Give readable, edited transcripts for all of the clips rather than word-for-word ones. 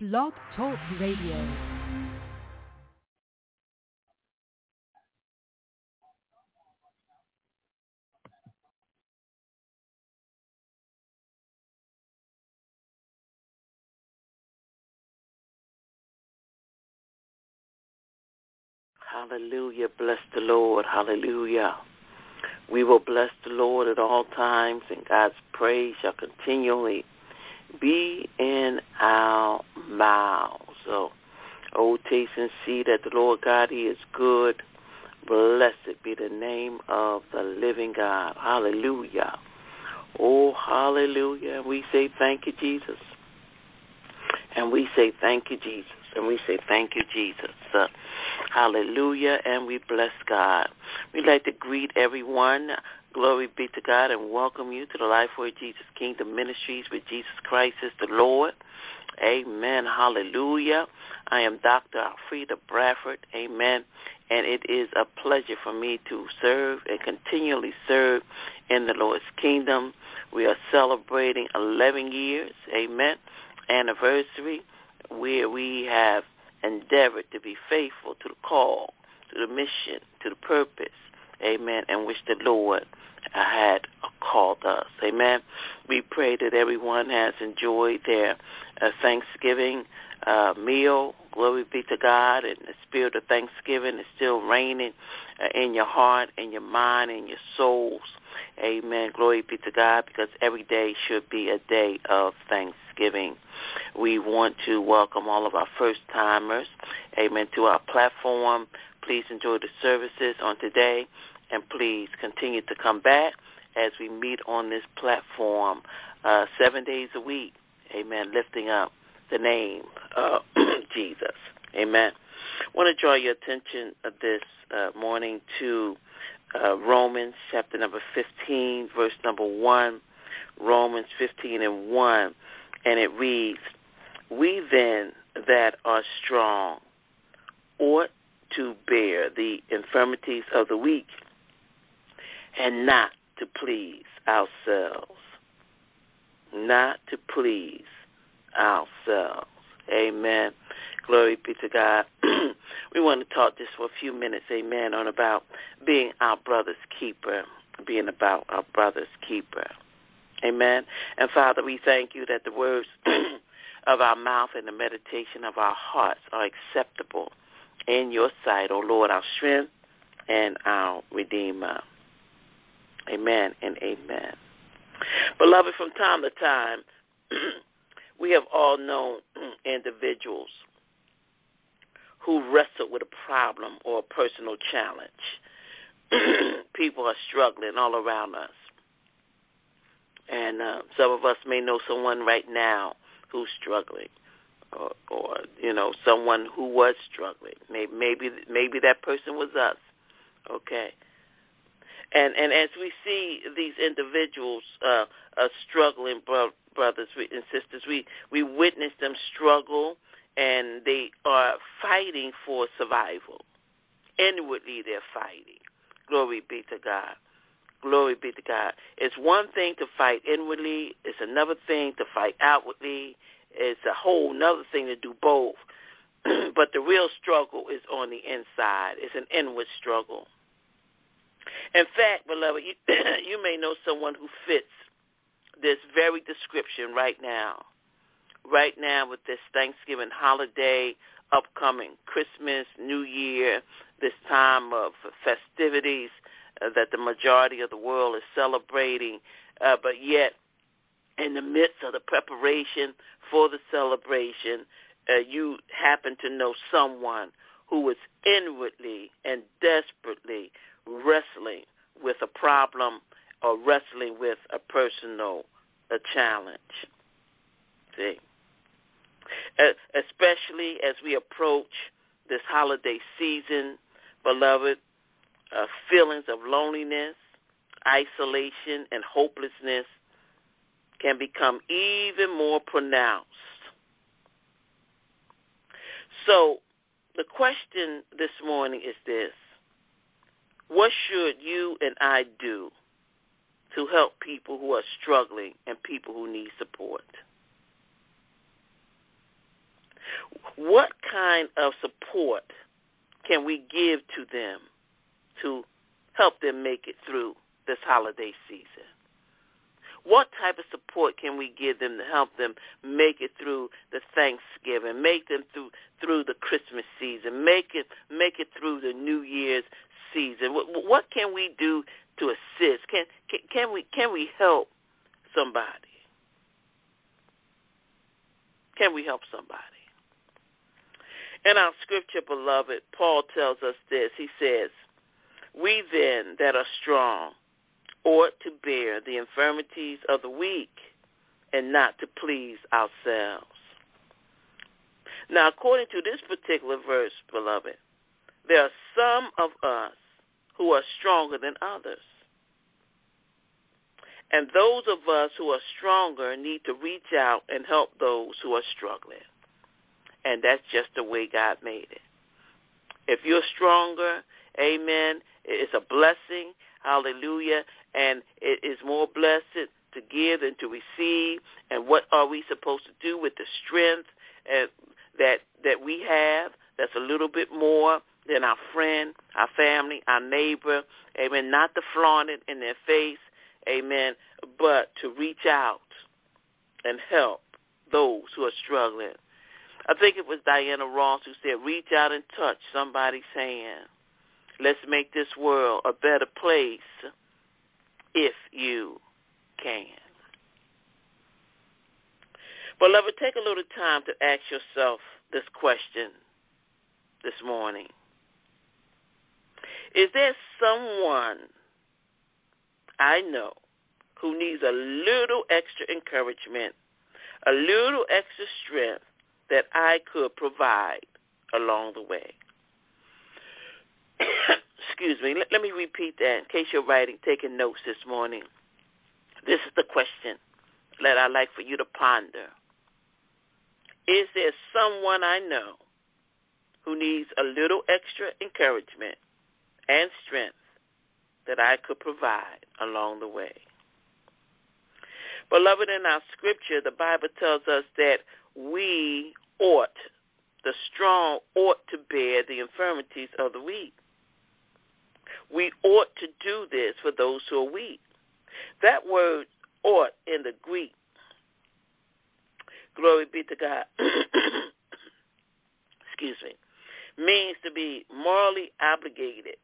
Blog Talk Radio. Hallelujah. Bless the Lord. Hallelujah. We will bless the Lord at all times, and God's praise shall continually be in our mouths. So, oh, taste and see that the Lord God, He is good. Blessed be the name of the living God. Hallelujah. Oh, hallelujah. And we say thank you, Jesus. And we say thank you, Jesus. And we say thank you, Jesus. Hallelujah. And we bless God. We'd like to greet everyone. Glory be to God, and welcome you to the Lifeway Jesus Kingdom Ministries with Jesus Christ is the Lord. Amen. Hallelujah. I am Dr. Alfreda Bradford. Amen. And it is a pleasure for me to serve and continually serve in the Lord's kingdom. We are celebrating 11 years, amen, anniversary, where we have endeavored to be faithful to the call, to the mission, to the purpose, amen, and which the Lord had called us, amen. We pray that everyone has enjoyed their Thanksgiving meal. Glory be to God, and the spirit of Thanksgiving is still reigning in your heart, in your mind, in your souls, amen. Glory be to God, because every day should be a day of Thanksgiving. We want to welcome all of our first-timers, amen, to our platform. Please enjoy the services on today, and please continue to come back as we meet on this platform 7 days a week, amen, lifting up the name of Jesus, amen. I want to draw your attention this morning to Romans chapter number 15, verse number 1, Romans 15 and 1, and it reads, "We then that are strong ought to bear the infirmities of the weak and not to please ourselves." Not to please ourselves. Amen. Glory be to God. We want to talk just for a few minutes, amen, on about being our brother's keeper, being about our brother's keeper. Amen. And Father, we thank you that the words of our mouth and the meditation of our hearts are acceptable in your sight, O Lord, our strength and our Redeemer. Amen and amen. Beloved, from time to time, we have all known individuals who wrestle with a problem or a personal challenge. People are struggling all around us. And some of us may know someone right now who's struggling, or someone who was struggling. Maybe that person was us, okay? And as we see these individuals struggling, brothers and sisters, we witness them struggle, and they are fighting for survival. Inwardly, they're fighting. Glory be to God. Glory be to God. It's one thing to fight inwardly. It's another thing to fight outwardly. It's a whole another thing to do both. But the real struggle is on the inside. It's an inward struggle. In fact, beloved, you may know someone who fits this very description right now. Right now, with this Thanksgiving holiday upcoming, Christmas, New Year, this time of festivities that the majority of the world is celebrating, but yet in the midst of the preparation for the celebration, you happen to know someone who is inwardly and desperately wrestling with a problem or wrestling with a personal challenge. See? Especially as we approach this holiday season, beloved, feelings of loneliness, isolation, and hopelessness can become even more pronounced. So the question this morning is this: what should you and I do to help people who are struggling and people who need support? What kind of support can we give to them to help them make it through this holiday season? What type of support can we give them to help them make it through the Thanksgiving, make them through the Christmas season, make it through the New Year's season? What can we do to assist? Can we help somebody? Can we help somebody? In our scripture, beloved, Paul tells us this. He says, "We then that are strong ought to bear the infirmities of the weak and not to please ourselves." Now, according to this particular verse, beloved, there are some of us who are stronger than others. And those of us who are stronger need to reach out and help those who are struggling. And that's just the way God made it. If you're stronger, amen, it's a blessing, hallelujah, and it is more blessed to give than to receive. And what are we supposed to do with the strength that we have that's a little bit more than our friend, our family, our neighbor, amen, not to flaunt it in their face, amen, but to reach out and help those who are struggling. I think it was Diana Ross who said, reach out and touch somebody's hand. Let's make this world a better place if you can. Beloved, take a little time to ask yourself this question this morning. Is there someone I know who needs a little extra encouragement, a little extra strength that I could provide along the way? Excuse me. Let me repeat that in case you're taking notes this morning. This is the question that I'd like for you to ponder. Is there someone I know who needs a little extra encouragement and strength that I could provide along the way? Beloved, in our scripture, the Bible tells us that the strong ought to bear the infirmities of the weak. We ought to do this for those who are weak. That word ought in the Greek, glory be to God, excuse me, means to be morally obligated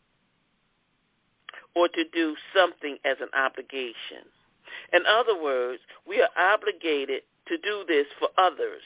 or to do something as an obligation. In other words, we are obligated to do this for others.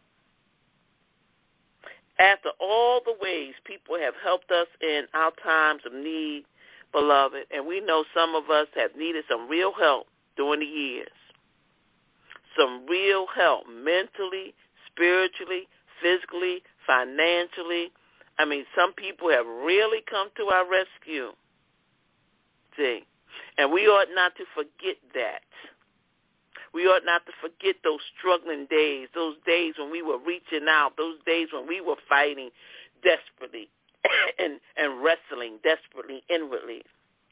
After all the ways people have helped us in our times of need, beloved, and we know some of us have needed some real help during the years, some real help mentally, spiritually, physically, financially. I mean, some people have really come to our rescue. See, and we ought not to forget that. We ought not to forget those struggling days, those days when we were reaching out, those days when we were fighting desperately and wrestling desperately inwardly.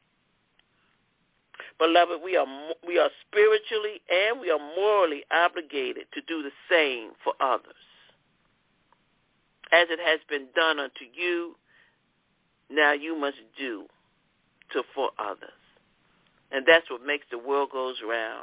Beloved, we are spiritually and we are morally obligated to do the same for others. As it has been done unto you, now you must do for others. And that's what makes the world goes round.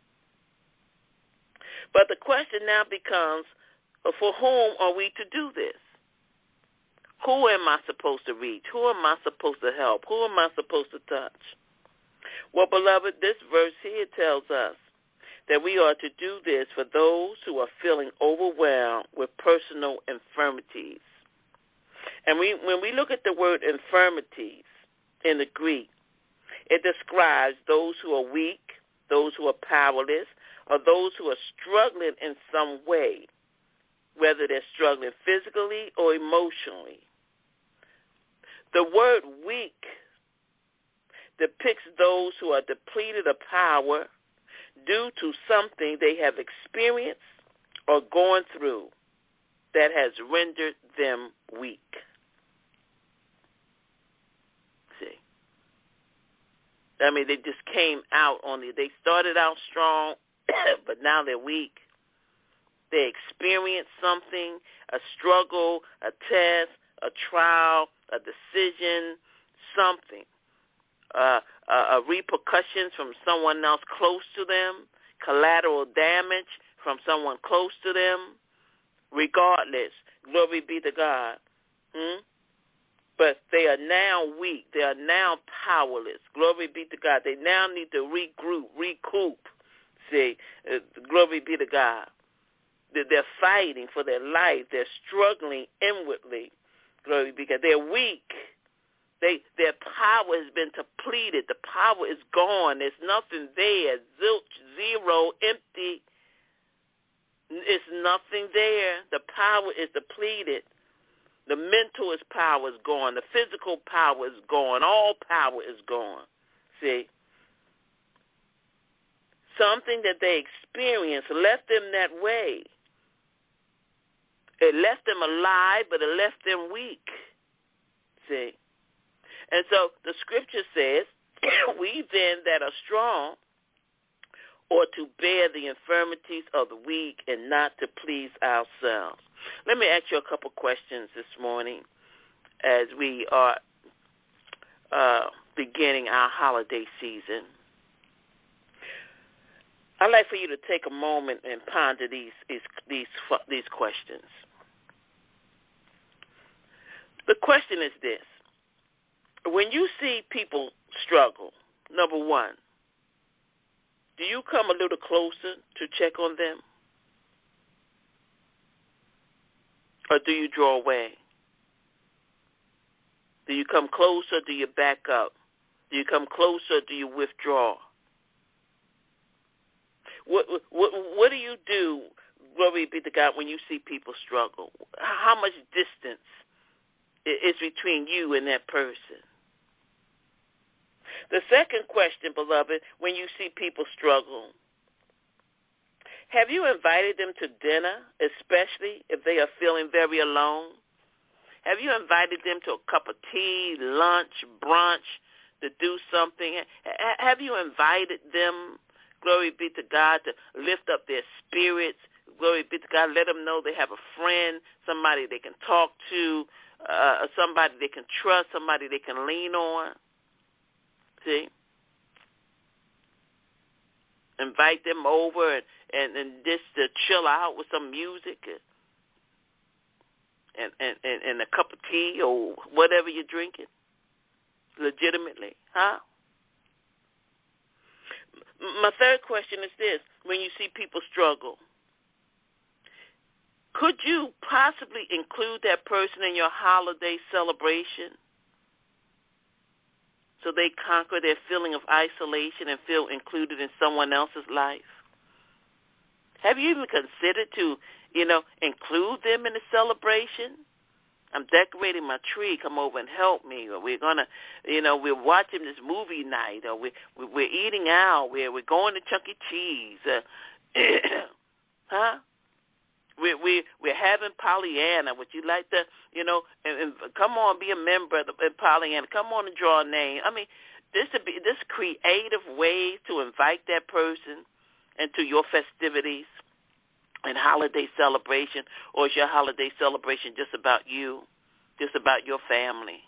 But the question now becomes, for whom are we to do this? Who am I supposed to reach? Who am I supposed to help? Who am I supposed to touch? Well, beloved, this verse here tells us that we are to do this for those who are feeling overwhelmed with personal infirmities. And when we look at the word infirmities in the Greek, it describes those who are weak, those who are powerless, or those who are struggling in some way, whether they're struggling physically or emotionally. The word weak depicts those who are depleted of power due to something they have experienced or gone through that has rendered them weak. See? I mean, they just came out on it. They started out strong, but now they're weak. they experience something, a struggle, a test, a trial, a decision, something, a repercussions from someone else close to them, collateral damage from someone close to them. Regardless, glory be to God. But they are now weak. They are now powerless. Glory be to God. They now need to recoup. See, glory be to God. They're fighting for their life. They're struggling inwardly. Glory be to God. They're weak. Their power has been depleted. The power is gone. There's nothing there. Zilch, zero, empty. It's nothing there. The power is depleted. The mental power is gone. The physical power is gone. All power is gone. See? Something that they experienced left them that way. It left them alive, but it left them weak. See? And so the scripture says, we then that are strong ought to bear the infirmities of the weak and not to please ourselves. Let me ask you a couple questions this morning as we are beginning our holiday season. I'd like for you to take a moment and ponder these questions. The question is this. When you see people struggle, number one, do you come a little closer to check on them? Or do you draw away? Do you come closer? Do you back up? Do you come closer? Do you withdraw? What do you do, glory be to God, when you see people struggle? How much distance is between you and that person? The second question, beloved, when you see people struggle, have you invited them to dinner, especially if they are feeling very alone? Have you invited them to a cup of tea, lunch, brunch, to do something? Have you invited them, glory be to God, to lift up their spirits? Glory be to God, let them know they have a friend, somebody they can talk to, somebody they can trust, somebody they can lean on. See? Invite them over and just to chill out with some music and a cup of tea or whatever you're drinking. Legitimately, huh? My third question is this. When you see people struggle, could you possibly include that person in your holiday celebration so they conquer their feeling of isolation and feel included in someone else's life? Have you even considered to, include them in the celebration? I'm decorating my tree. Come over and help me. Or we're going to, we're watching this movie night. Or we're eating out. We're going to Chuck E. Cheese. Huh? We're having Pollyanna. Would you like to, and come on, be a member of Pollyanna. Come on and draw a name. I mean, this creative ways to invite that person into your festivities and holiday celebration, or is your holiday celebration just about you, just about your family?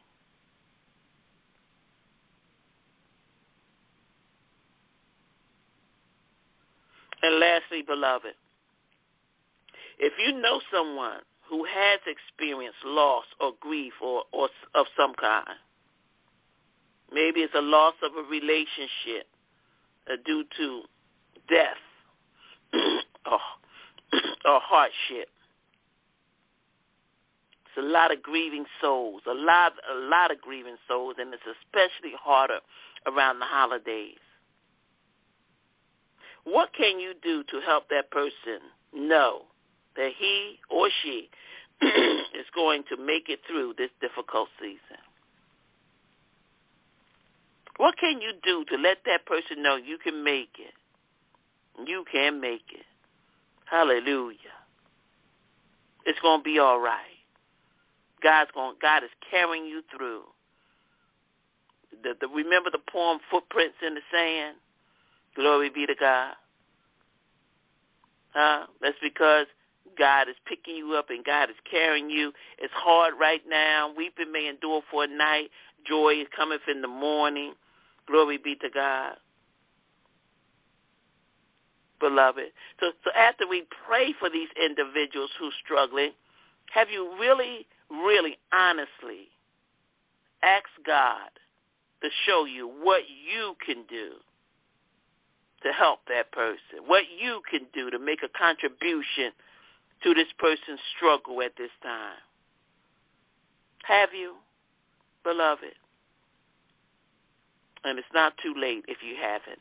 And lastly, beloved, if you know someone who has experienced loss or grief or of some kind, maybe it's a loss of a relationship due to death or hardship. It's a lot of grieving souls, a lot of grieving souls, and it's especially harder around the holidays. What can you do to help that person know that he or she is going to make it through this difficult season? What can you do to let that person know you can make it? You can make it. Hallelujah. It's going to be all right. God is carrying you through. Remember the poem Footprints in the Sand? Glory be to God. That's because God is picking you up and God is carrying you. It's hard right now. Weeping may endure for a night. Joy is cometh in the morning. Glory be to God. Beloved. So after we pray for these individuals who's struggling, have you really, really honestly asked God to show you what you can do to help that person, what you can do to make a contribution to this person's struggle at this time? Have you, beloved? And it's not too late if you haven't.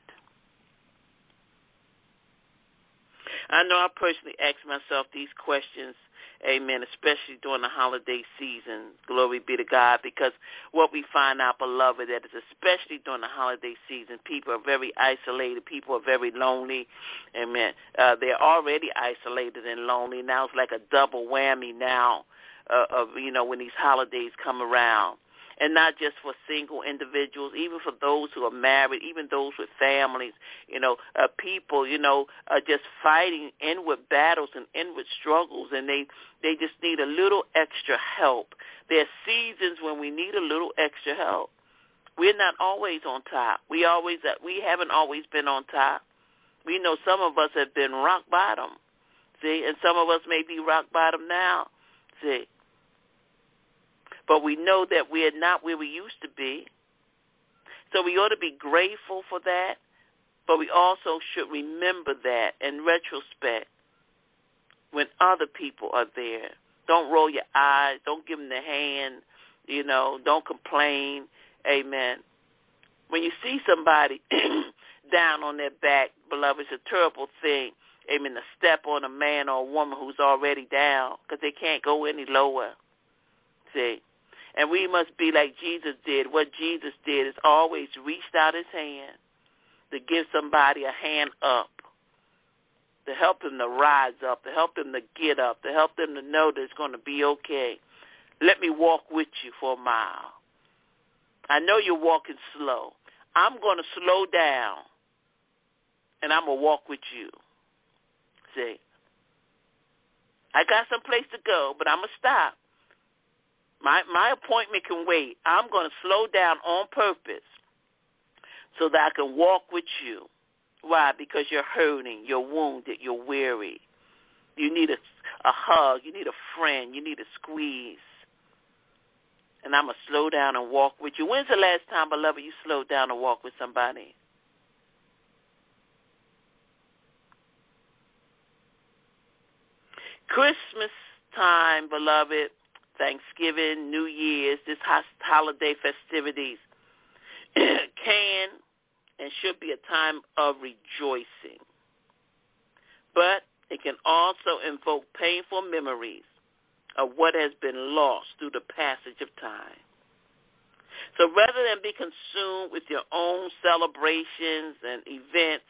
I know I personally ask myself these questions, amen, especially during the holiday season, glory be to God, because what we find out, beloved, that is especially during the holiday season, people are very isolated, people are very lonely, amen. They're already isolated and lonely. Now it's like a double whammy now of, when these holidays come around. And not just for single individuals, even for those who are married, even those with families, people, are just fighting inward battles and inward struggles, and they just need a little extra help. There are seasons when we need a little extra help. We're not always on top. We haven't always been on top. We know some of us have been rock bottom, see, and some of us may be rock bottom now, see. But we know that we are not where we used to be. So we ought to be grateful for that, but we also should remember that in retrospect when other people are there. Don't roll your eyes. Don't give them the hand. Don't complain. Amen. When you see somebody down on their back, beloved, it's a terrible thing, amen, to step on a man or a woman who's already down because they can't go any lower. See? And we must be like Jesus did. What Jesus did is always reached out his hand to give somebody a hand up, to help them to rise up, to help them to get up, to help them to know that it's going to be okay. Let me walk with you for a mile. I know you're walking slow. I'm going to slow down, and I'm going to walk with you. See? I got some place to go, but I'm going to stop. My appointment can wait. I'm going to slow down on purpose so that I can walk with you. Why? Because you're hurting, you're wounded, you're weary. You need a hug. You need a friend. You need a squeeze. And I'm going to slow down and walk with you. When's the last time, beloved, you slowed down and walked with somebody? Christmas time, beloved, Thanksgiving, New Year's, this holiday festivities can and should be a time of rejoicing. But it can also invoke painful memories of what has been lost through the passage of time. So rather than be consumed with your own celebrations and events,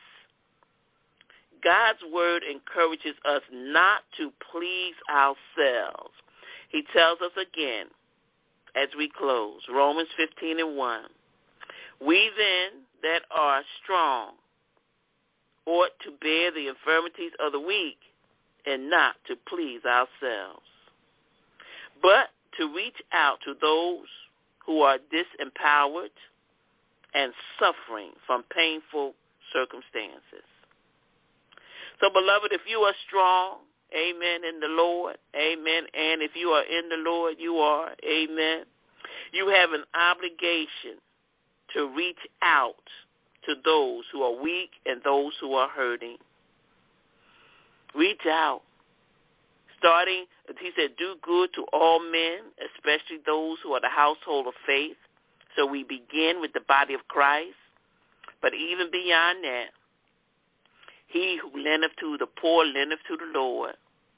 God's word encourages us not to please ourselves. He tells us again as we close, Romans 15:1, we then that are strong ought to bear the infirmities of the weak and not to please ourselves, but to reach out to those who are disempowered and suffering from painful circumstances. So, beloved, if you are strong, amen, in the Lord, amen, and if you are in the Lord, you are, amen, you have an obligation to reach out to those who are weak and those who are hurting. Reach out. Starting, he said, do good to all men, especially those who are the household of faith. So we begin with the body of Christ. But even beyond that, he who lendeth to the poor lendeth to the Lord.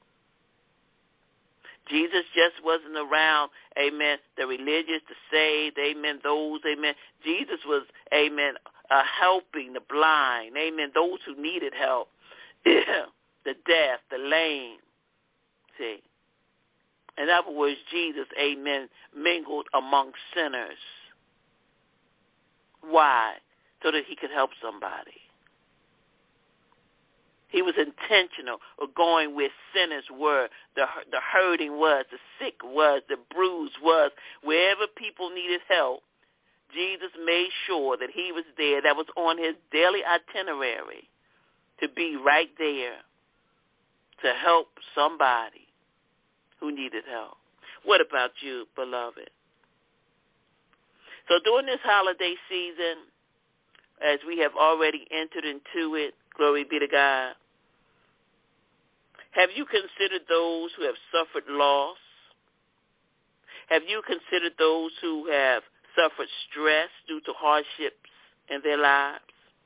Jesus just wasn't around, amen, the religious, the saved, amen, those, amen. Jesus was, amen, helping the blind, amen, those who needed help, the deaf, the lame. See, in other words, Jesus, amen, mingled among sinners. Why? So that he could help somebody. He was intentional of going where sinners were, the hurting was, the sick was, the bruised was. Wherever people needed help, Jesus made sure that he was there. That was on his daily itinerary, to be right there to help somebody who needed help. What about you, beloved? So during this holiday season, as we have already entered into it, glory be to God, have you considered those who have suffered loss? Have you considered those who have suffered stress due to hardships in their lives?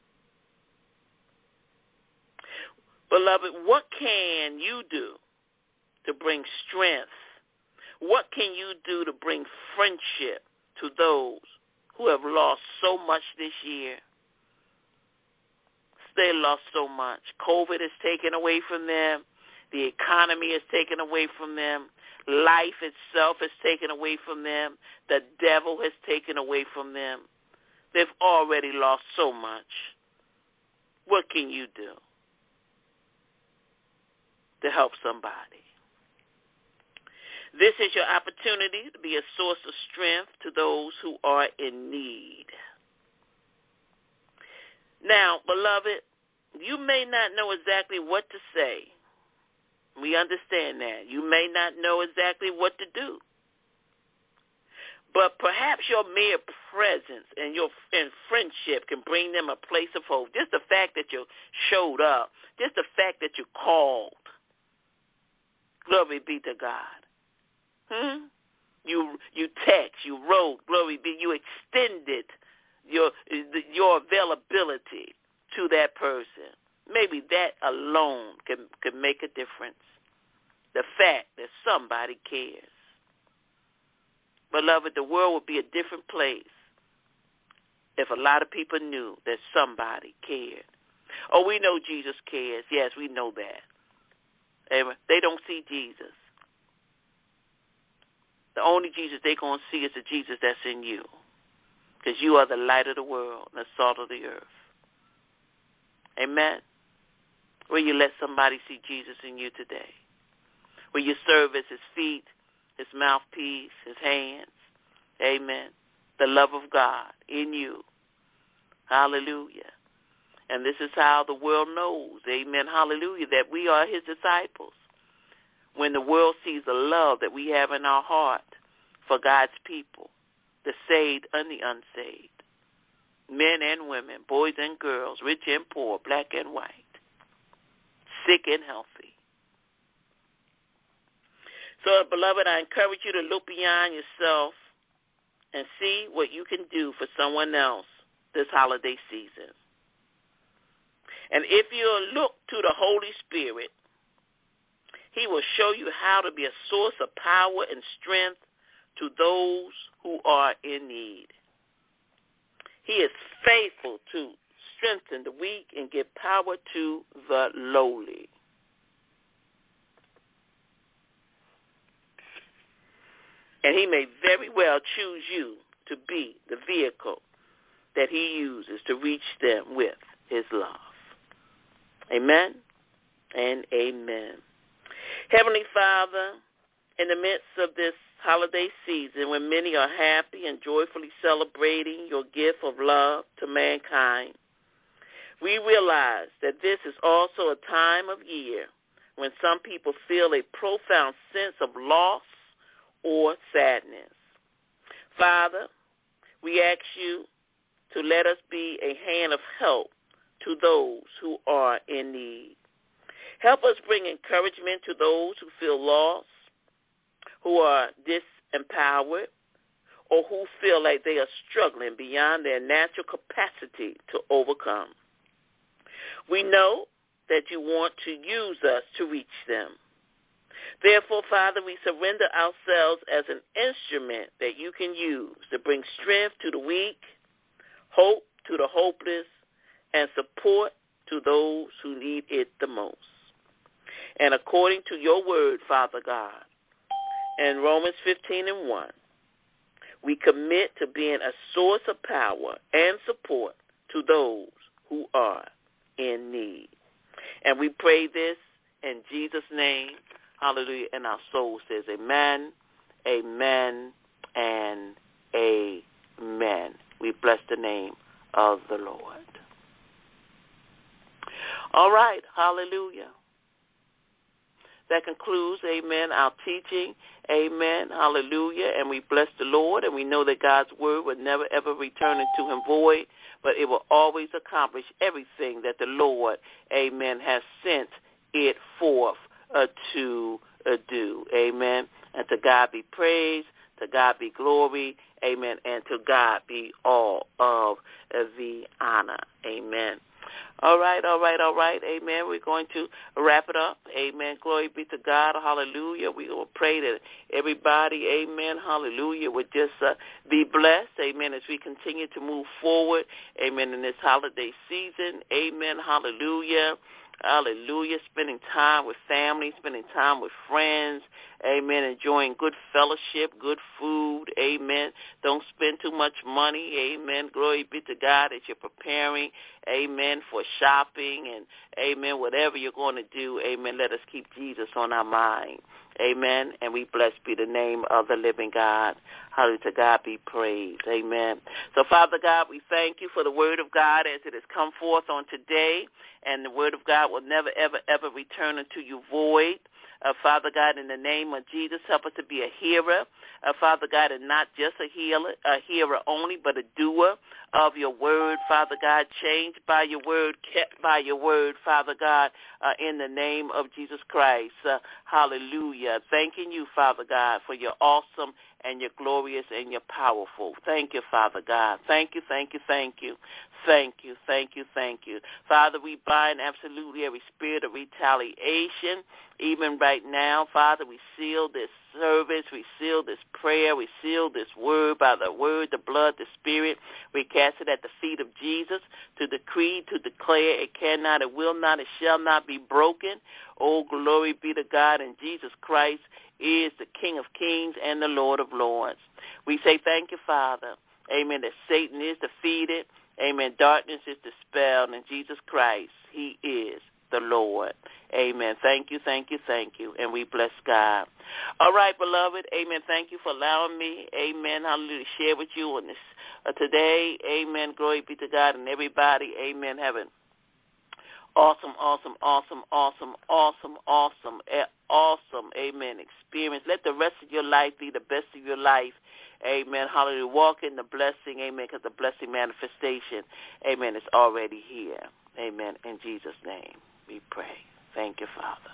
Beloved, what can you do to bring strength? What can you do to bring friendship to those who have lost so much this year? They lost so much. COVID has taken away from them. The economy is taken away from them. Life itself is taken away from them. The devil has taken away from them. They've already lost so much. What can you do to help somebody? This is your opportunity to be a source of strength to those who are in need. Now, beloved, you may not know exactly what to say. We understand that. You may not know exactly what to do. But perhaps your mere presence and friendship can bring them a place of hope. Just the fact that you showed up, just the fact that you called. Glory be to God. You text, you wrote, glory be, you extended your availability to that person. Maybe that alone can make a difference. The fact that somebody cares. Beloved, the world would be a different place if a lot of people knew that somebody cared. Oh, we know Jesus cares. Yes, we know that. They don't see Jesus. The only Jesus they're going to see is the Jesus that's in you, because you are the light of the world and the salt of the earth. Amen. Will you let somebody see Jesus in you today? Will you serve as his feet, his mouthpiece, his hands? Amen. The love of God in you. Hallelujah. And this is how the world knows, amen, hallelujah, that we are his disciples. When the world sees the love that we have in our heart for God's people, the saved and the unsaved, men and women, boys and girls, rich and poor, black and white, sick and healthy. So, beloved, I encourage you to look beyond yourself and see what you can do for someone else this holiday season. And if you look to the Holy Spirit, he will show you how to be a source of power and strength to those who are in need. He is faithful to strengthen the weak and give power to the lowly. And he may very well choose you to be the vehicle that he uses to reach them with his love. Amen and amen. Heavenly Father, in the midst of this holiday season when many are happy and joyfully celebrating your gift of love to mankind, we realize that this is also a time of year when some people feel a profound sense of loss or sadness. Father, we ask you to let us be a hand of help to those who are in need. Help us bring encouragement to those who feel lost, who are disempowered, or who feel like they are struggling beyond their natural capacity to overcome. We know that you want to use us to reach them. Therefore, Father, we surrender ourselves as an instrument that you can use to bring strength to the weak, hope to the hopeless, and support to those who need it the most. And according to your word, Father God, in Romans 15:1, we commit to being a source of power and support to those who are in need. And we pray this in Jesus' name. Hallelujah. And our soul says amen, amen, and amen. We bless the name of the Lord. All right. Hallelujah. That concludes, amen, our teaching. Amen. Hallelujah. And we bless the Lord, and we know that God's word will never, ever return into him void, but it will always accomplish everything that the Lord, amen, has sent it forth to do. Amen. And to God be praise, to God be glory, amen, and to God be all of the honor. Amen. All right, amen. We're going to wrap it up. Amen. Glory be to God. Hallelujah. We will pray that everybody, amen, hallelujah, would just be blessed, amen, as we continue to move forward, amen, in this holiday season. Amen. Hallelujah. Hallelujah. Spending time with family, spending time with friends. Amen. Enjoying good fellowship, good food. Amen. Don't spend too much money. Amen. Glory be to God as you're preparing. Amen. For shopping and amen. Whatever you're going to do. Amen. Let us keep Jesus on our mind. Amen. And we blessed be the name of the living God. Hallelujah. To God be praised. Amen. So, Father God, we thank you for the word of God as it has come forth on today. And the word of God will never, ever, ever return unto you void. Father God, in the name of Jesus, help us to be a hearer. Father God, and not just a hearer only, but a doer of your word, Father God, changed by your word, kept by your word, Father God, in the name of Jesus Christ. Hallelujah. Thanking you, Father God, for your awesome and your glorious and your powerful. Thank you, Father God. Thank you, thank you, thank you. Thank you, thank you, thank you. Father, we bind absolutely every spirit of retaliation. Even right now, Father, we seal this service, we seal this prayer, we seal this word by the word, the blood, the spirit. We cast it at the feet of Jesus to decree, to declare it cannot, it will not, it shall not be broken. Oh, glory be to God, and Jesus Christ is the King of kings and the Lord of lords. We say thank you, Father. Amen, that Satan is defeated. Amen, darkness is dispelled, and Jesus Christ, he is the Lord. Amen. Thank you, thank you, thank you. And we bless God. All right, beloved. Amen. Thank you for allowing me, amen, hallelujah, to share with you on this today. Amen. Glory be to God and everybody. Amen. Have an awesome, amen, experience. Let the rest of your life be the best of your life. Amen. Hallelujah. Walk in the blessing. Amen. Because the blessing manifestation, amen, is already here. Amen. In Jesus' name we pray. Thank you, Father.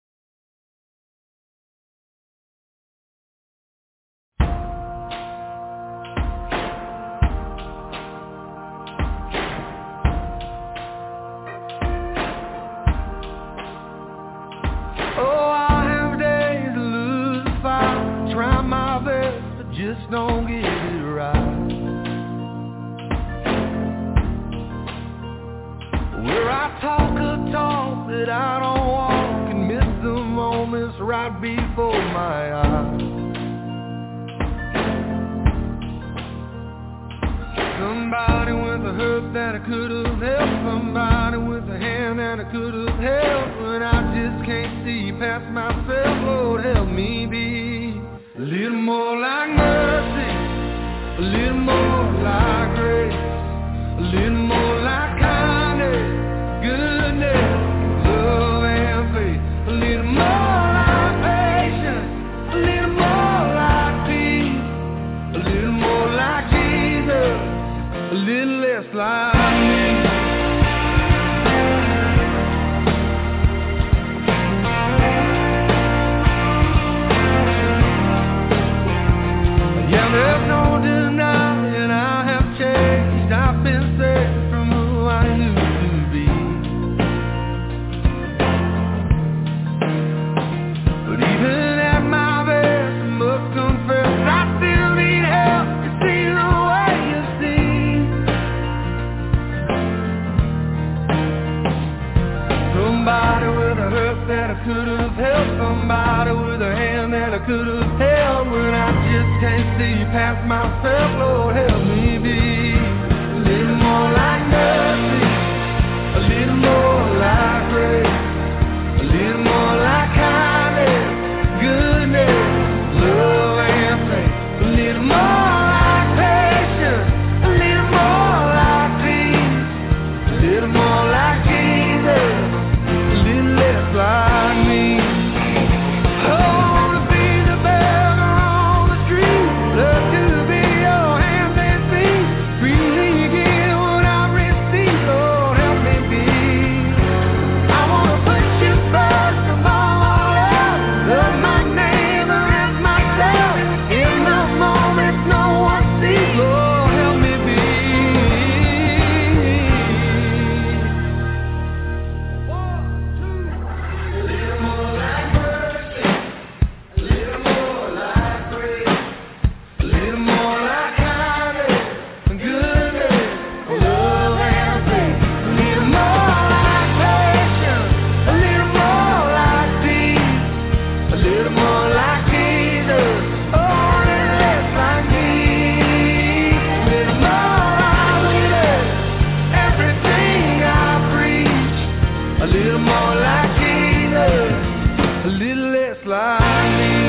Just don't get it right. Where I talk a talk that I don't walk and miss the moments right before my eyes. Somebody with a hurt that I could have helped, somebody with a hand that I could have held, when I just can't see past myself. Lord, help me be a little more like mercy, a little more like grace, a little more like kindness, goodness, love and faith, a little more like patience, a little more like peace, a little more like Jesus, a little less like me. Yeah, there's no denying I have changed. I've been saved from who I used to be. But even at my best, I must confess I still need help to see the way you see. Somebody with a hurt that I could have helped, somebody with a hand that I could have held, when I just can't see past myself. Lord, help me be a little more like mercy, a little more like grace, little more like Jesus, a little less like me.